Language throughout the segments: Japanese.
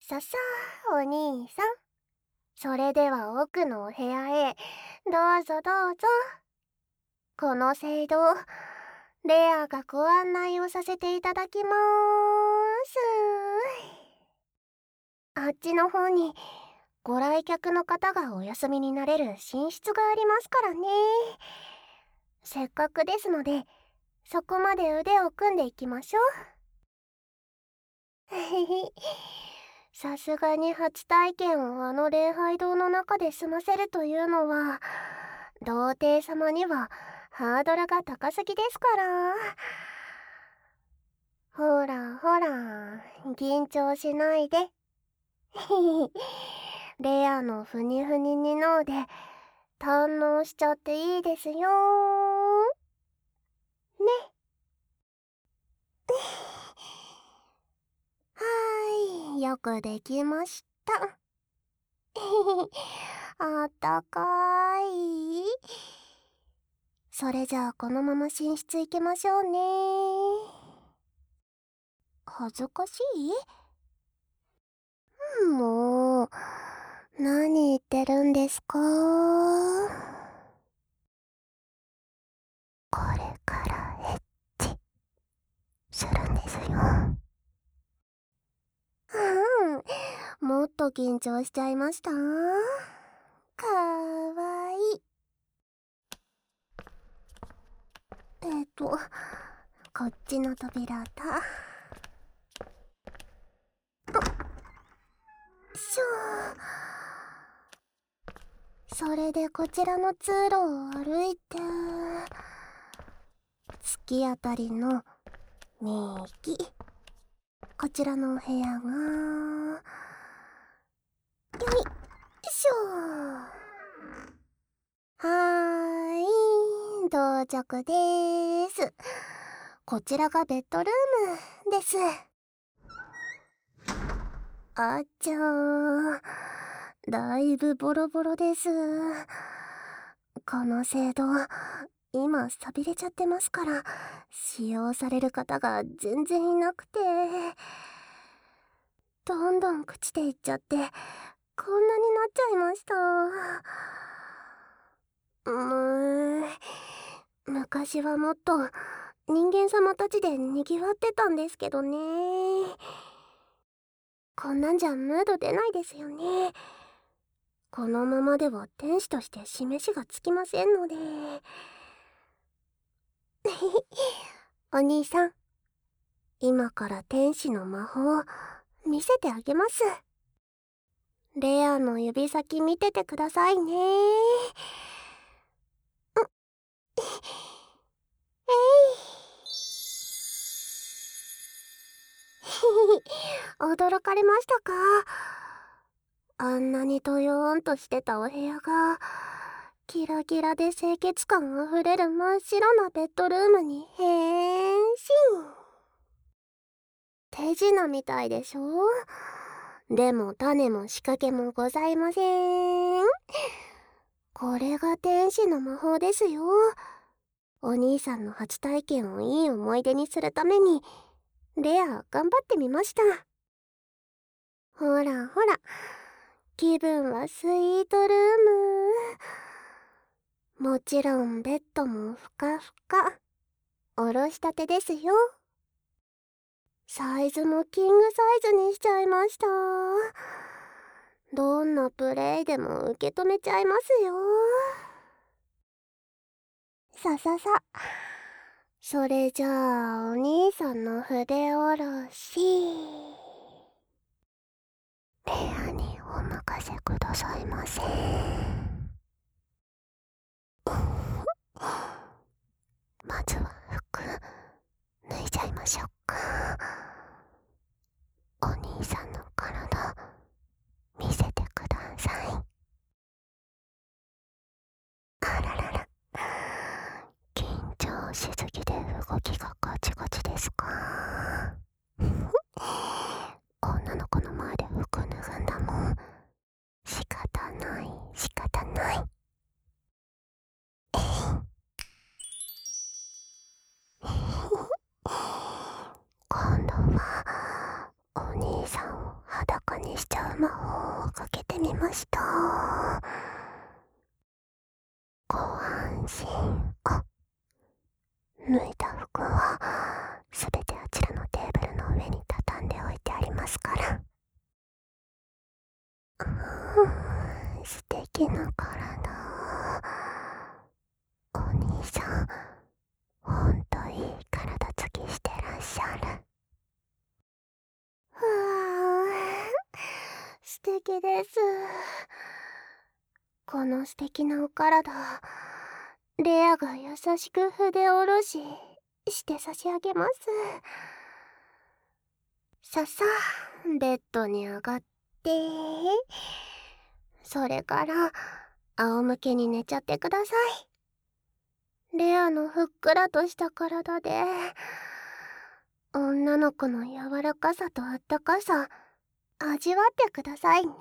ささあ、お兄さん。それでは奥のお部屋へ、どうぞどうぞ。この聖堂、レアがご案内をさせていただきまーす。あっちの方に、ご来客の方がお休みになれる寝室がありますからね。せっかくですので、そこまで腕を組んでいきましょう。さすがに初体験をあの礼拝堂の中で済ませるというのは、童貞様にはハードルが高すぎですから。ほらほら、緊張しないで。レアのふにふににのうで堪能しちゃっていいですよね。はーい、よくできました。あったかい。それじゃあこのまま寝室行きましょうね。恥ずかしい？もう、何言ってるんですか？これからエッチするんですよ。もっと緊張しちゃいました？かわいい。こっちの扉だ。しょー。それでこちらの通路を歩いて、突き当たりの右、こちらのお部屋が、よいしょ。はーい、到着でーす。こちらがベッドルームです。あっちゃー、だいぶボロボロです。この聖堂、今錆びれちゃってますから、使用される方が全然いなくて、どんどん朽ちていっちゃって、こんなになっちゃいました。昔はもっと人間様たちで賑わってたんですけどね。こんなんじゃムード出ないですよね。このままでは天使として示しがつきませんので。お兄さん、今から天使の魔法見せてあげます。レアの指先見ててくださいね。えい。驚かれましたか？あんなにドヨーンとしてたお部屋が、キラキラで清潔感あふれる真っ白なベッドルームに変身。手品みたいでしょ？でも種も仕掛けもございません。これが天使の魔法ですよ。お兄さんの初体験をいい思い出にするために、レア頑張ってみました。ほらほら、気分はスイートルーム。もちろんベッドもふかふか。おろしたてですよ。サイズもキングサイズにしちゃいました。どんなプレイでも受け止めちゃいますよ。さささ。それじゃあお兄さんの筆下ろし、レアにお任せくださいませ。まずは服脱いじゃいましょうか。お兄さんの体見せてください。あららら、緊張しすぎで動きがガチガチですか？女の子の前で服脱ぐんだもん。仕方ない仕方ない。 魔法をかけてみました。ご安心を。脱いだ服はすべてあちらのテーブルの上に畳んでおいてありますから。素敵な体。お兄さん、ほんといい体つきしてらっしゃる。素敵です。この素敵なお体、レアが優しく筆下ろして差し上げます。ささ、ベッドに上がって、それから仰向けに寝ちゃってください。レアのふっくらとした体で、女の子の柔らかさとあったかさ、味わってくださいね。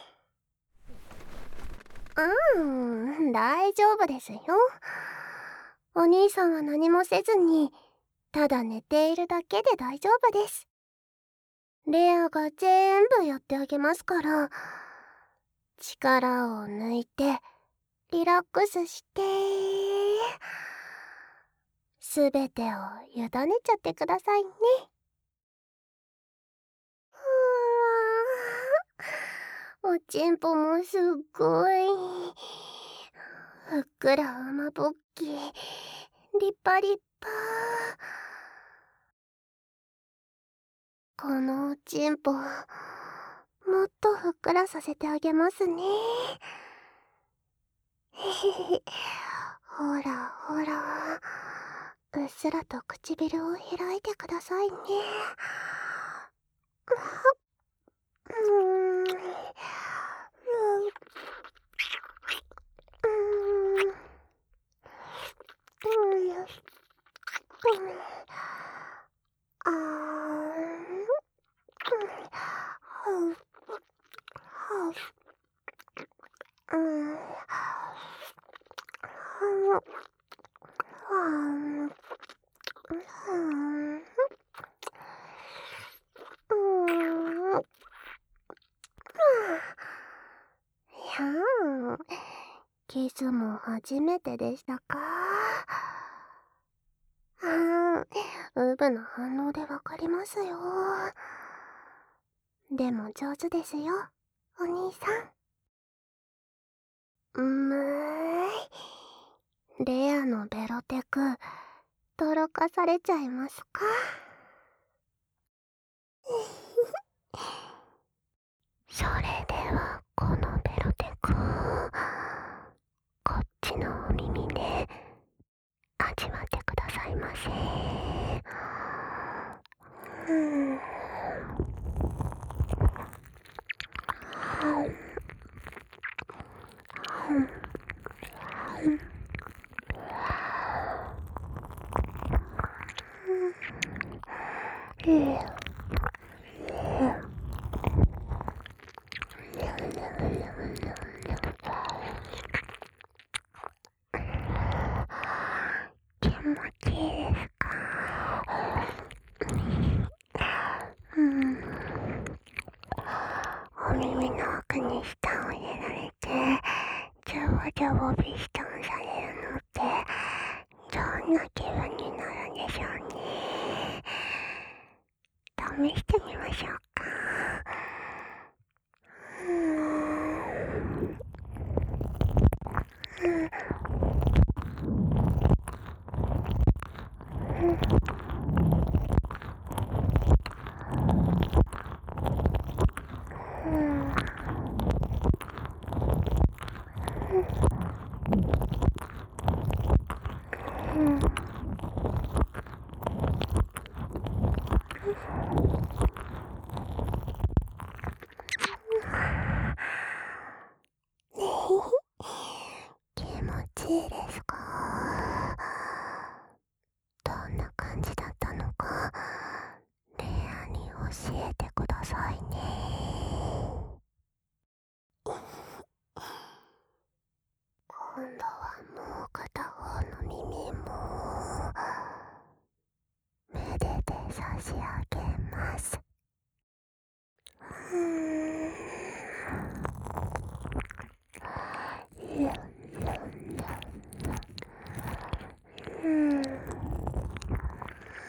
大丈夫ですよ。お兄さんは何もせずに、ただ寝ているだけで大丈夫です。レアが全部やってあげますから、力を抜いて、リラックスして、すべてを委ねちゃってくださいね。おちんぽもすっごい。ふっくら馬ぼっき、立派立派。このおちんぽ、もっとふっくらさせてあげますね。ほらほら、うっすらと唇を開いてくださいね。キスも初めてでしたか？ウブの反応でわかりますよ。でも上手ですよ、お兄さん。レアのベロテク、とろかされちゃいますか？それではこのベロテク、こっちのお耳で味わってくださいませ。気持ちいいですか？お耳の奥に舌を入れられて、ジャボジャボビストンされるのってどんな気分になるんでしょうね。試してみましょうか。気持ちいいですか？どんな感じだったのか、レアに教えてくださいね。今度はもう片方の耳もめでて差し上げます。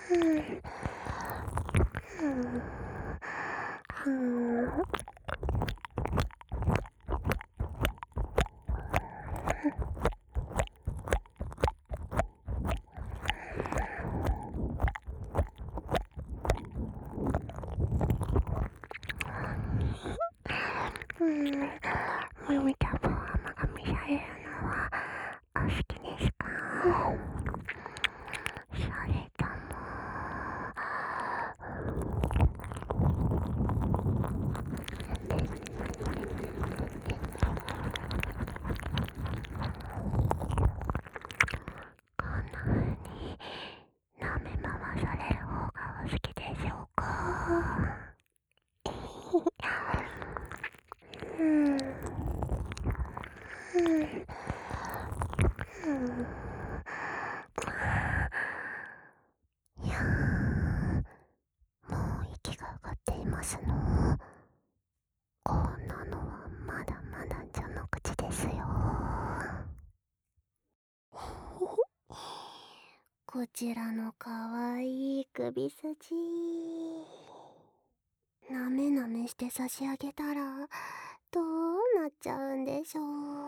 むみちゃんも甘噛みされるのはお好きですか？それともこんな風に舐め回される方がお好きでしょうか？いやもう息が上がっていますの。こんなのはまだまだ序の口ですよ。こちらのかわいい首筋、なめなめして差し上げたらどうなっちゃうんでしょう。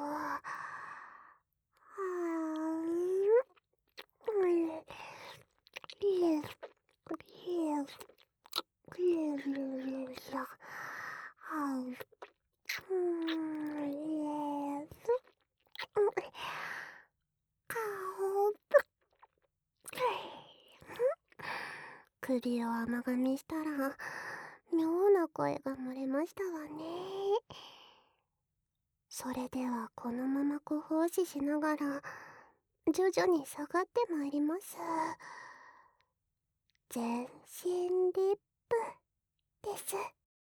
首を甘噛みしたら妙な声が漏れましたわね。それではこのままご奉仕しながら徐々に下がってまいります。全身リップです。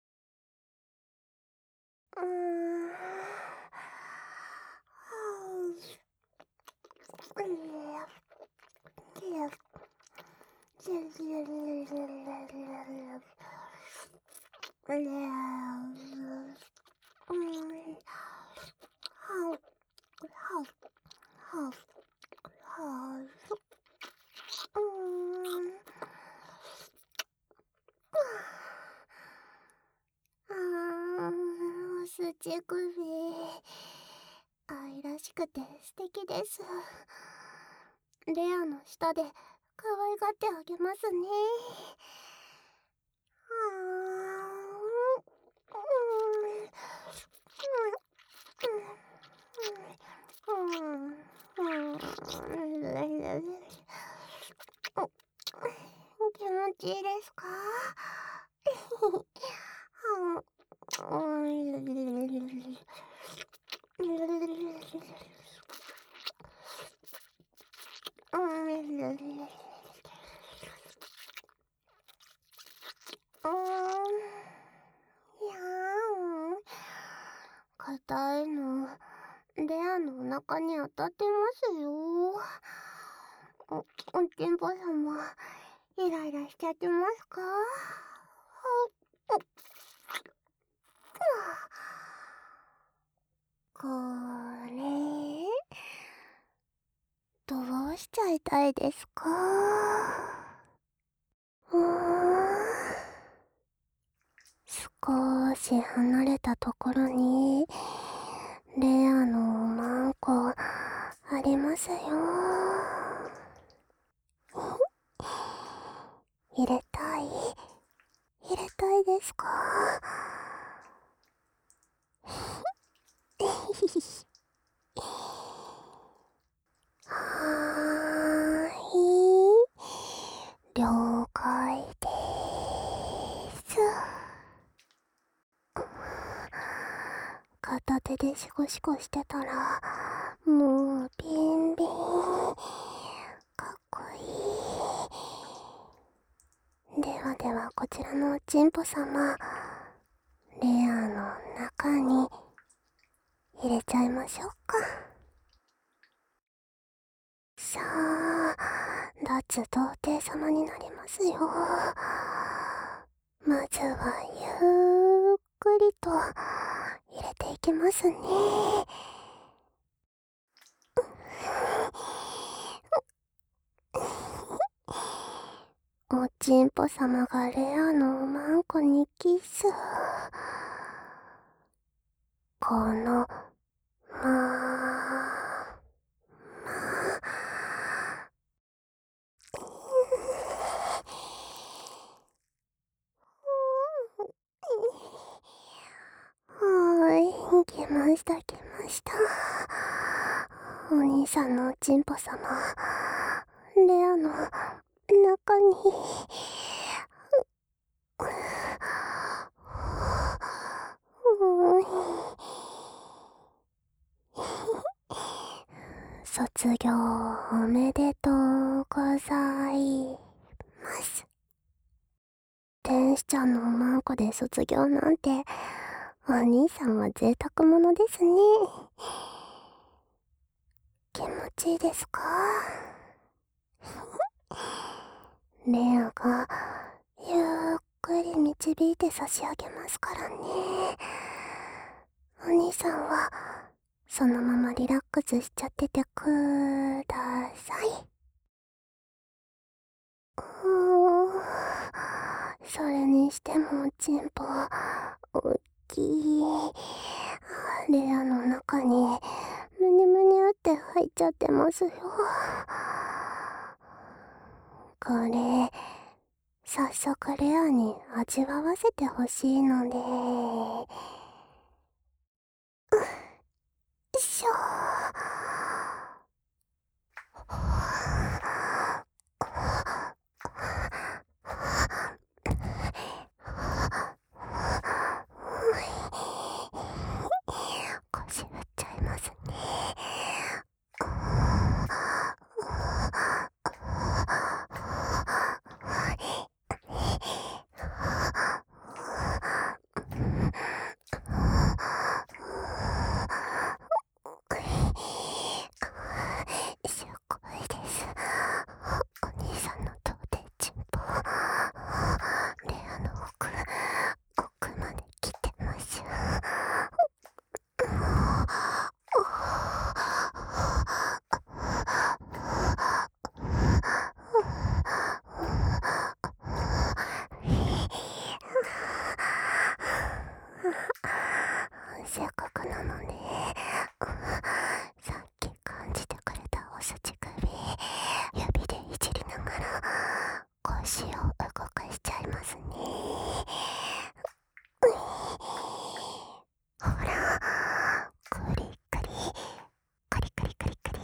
すち首、愛らしくて素敵です。レアの下で可愛がってあげますね。気持ちいいですか？硬いのレアのお腹に当たってますよ。おちんぽ様、イライラしちゃってますか？これどうしちゃいたいですか？少し離れたところにレアのマンコありますよ。入れたいですか？はーい、了解です。片手でシコシコしてたらもうビンビン、かっこいい。ではでは、こちらのおちんぽ様、レアの中に入れちゃいましょうか。さあ、脱童貞様になりますよ。まずはゆっくりと入れていきますね。おおちんぽ様がレアのおまんこにキス。この、来ました来ました。お兄さんのおちんぽ様、レアの中に。卒業おめでとうございます。天使ちゃんのおまんこで卒業なんて、お兄さんは贅沢者ですね。気持ちいいですか？レアがゆっくり導いて差し上げますからね。お兄さんはそのままリラックスしちゃっててください。それにしてもおちんぽおっきい。レアの中にむにゅむにゅって入っちゃってますよ。これ早速レアに味わわせてほしいので、よいしょ。腰振っちゃいますね。すごいです。お兄さんの頭でチンポ、レアの奥まで来てます。せっかくなので、さっき感じてくれたお筋首、指でいじりながら腰を動かしちゃいますね。ほら、クリクリクリクリクリクリ。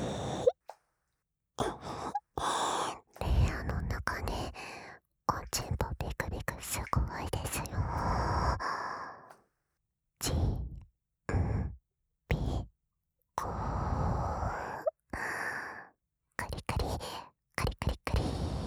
レアの中でおちんぽビクビクすごいですよ。ちびこカリカリカリカリカリ。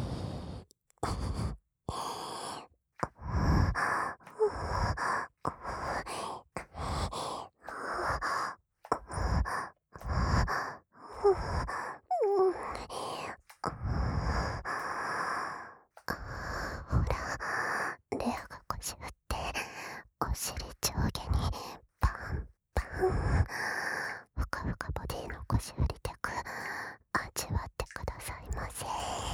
ほら、レアが腰振ってお尻上下にパンパン。ふかふかボディの腰振りテク味わってくださいませ。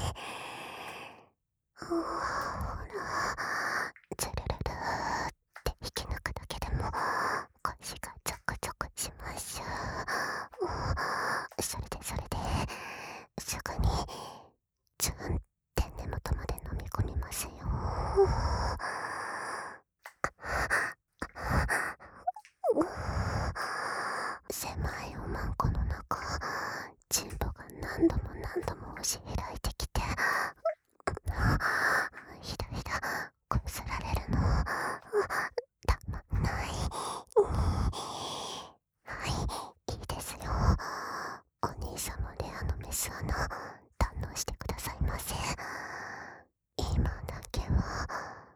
ほら、ズルルルーって引き抜くだけでも腰がゾクゾクします。それですぐにツンって根元まで飲み込みますよ。狭いおまんこの中、チンポが何度も何度も押し開いてきて、ひだひだこすられるのたまんない。はい、いいですよ。お兄様レアのメス穴堪能してくださいませ。今だけは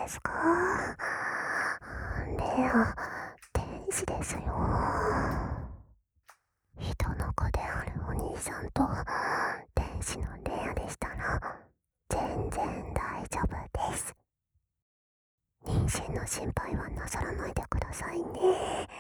ですか？レア、天使ですよ。人の子であるお兄さんと天使のレアでしたら全然大丈夫です。妊娠の心配はなさらないでくださいね。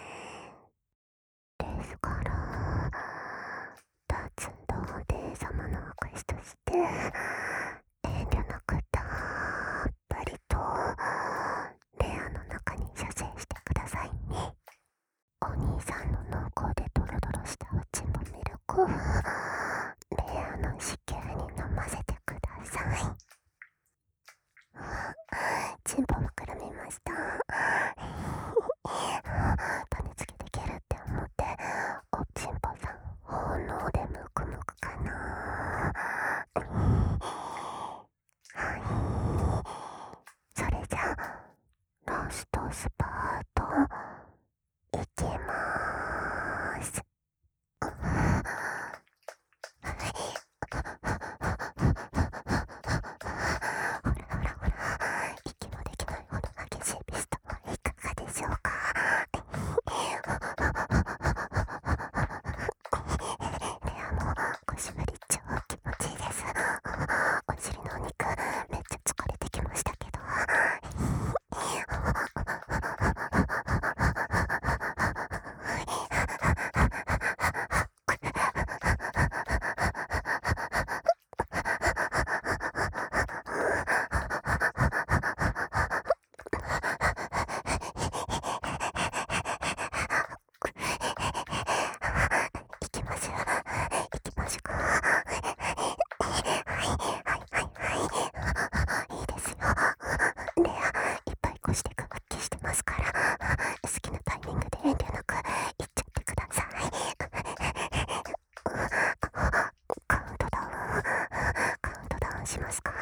ですから脱童貞様の証として遠慮なくたっぷりとレアの中に射精してくださいね。お兄さんの濃厚でドロドロしたおちんぼミルクをレアの子宮に飲ませてください。ちんぽ膨らみました。種付けできるって思っておちんぽさん炎でムクムクかな。はい、それじゃラストスパートいきまーす。ほらほらほら、息もできないほど激しいピストはいかがでしょうか？レアも腰振り超気持ちいいです。お尻のお肉めっちゃ疲れてきましたけど行きましょう。行きましょうか。いいですよ。レア、いっぱい腰で発揮してますから、好きなタイミングで遠慮なく行っちゃってください。カウントダウン、カウントダウンしますか？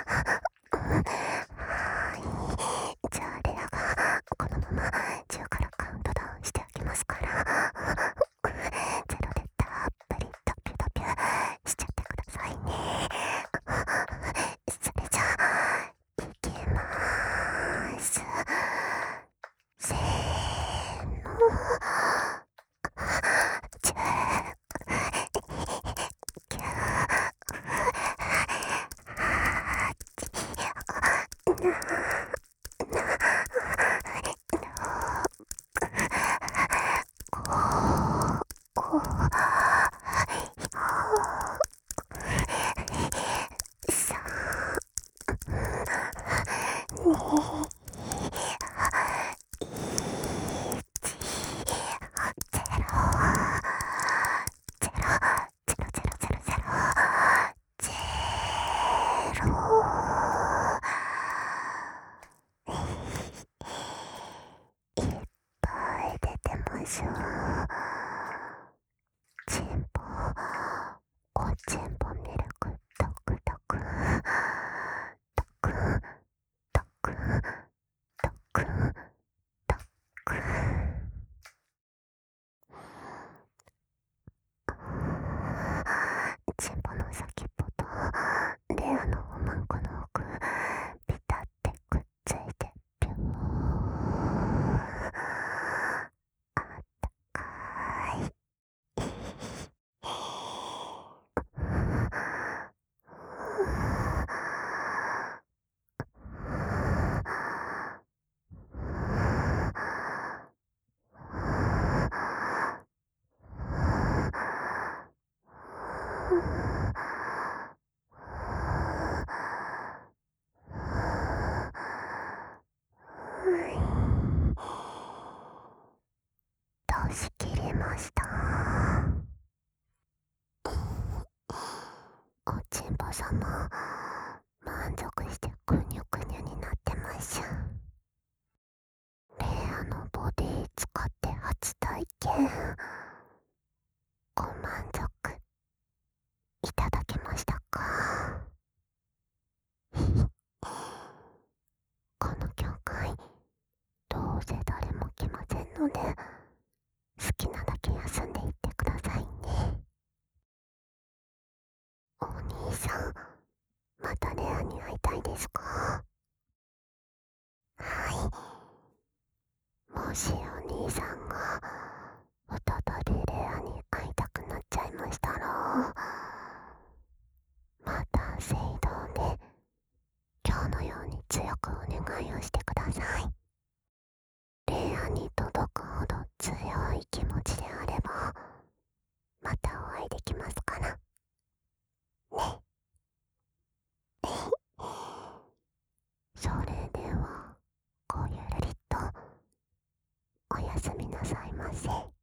はい。じゃあレアがこのまま10からカウントダウンしてあげますから、ゼロでたっぷりドピュドピュしちゃってくださいね。それじゃあいきまーす。せーの。10、9、いっぱい出てましょう。ちんぽ、おちんぽミルクドクドク、ドクドクドクドク。ちんぽの先っぽとレアのおまんこの奥ピタってくっついてピュー、あったかい。出し切りました。おちんぽ様、満足してくにゅくにゅになってましゅ。レアのボディ使って初体験、ご満足いただけましたか？この教会どうせ誰も来ませんので、好きなだけ休んでいってくださいね。お兄さん、またレアに会いたいですか？ しお兄さんが再びレアに会いたくなっちゃいましたら、また聖堂で今日のように強くお願いをしてください。レアに届くほど強い気持ちであればまたお会いできますからね。それではごゆるりとおやすみなさいませ。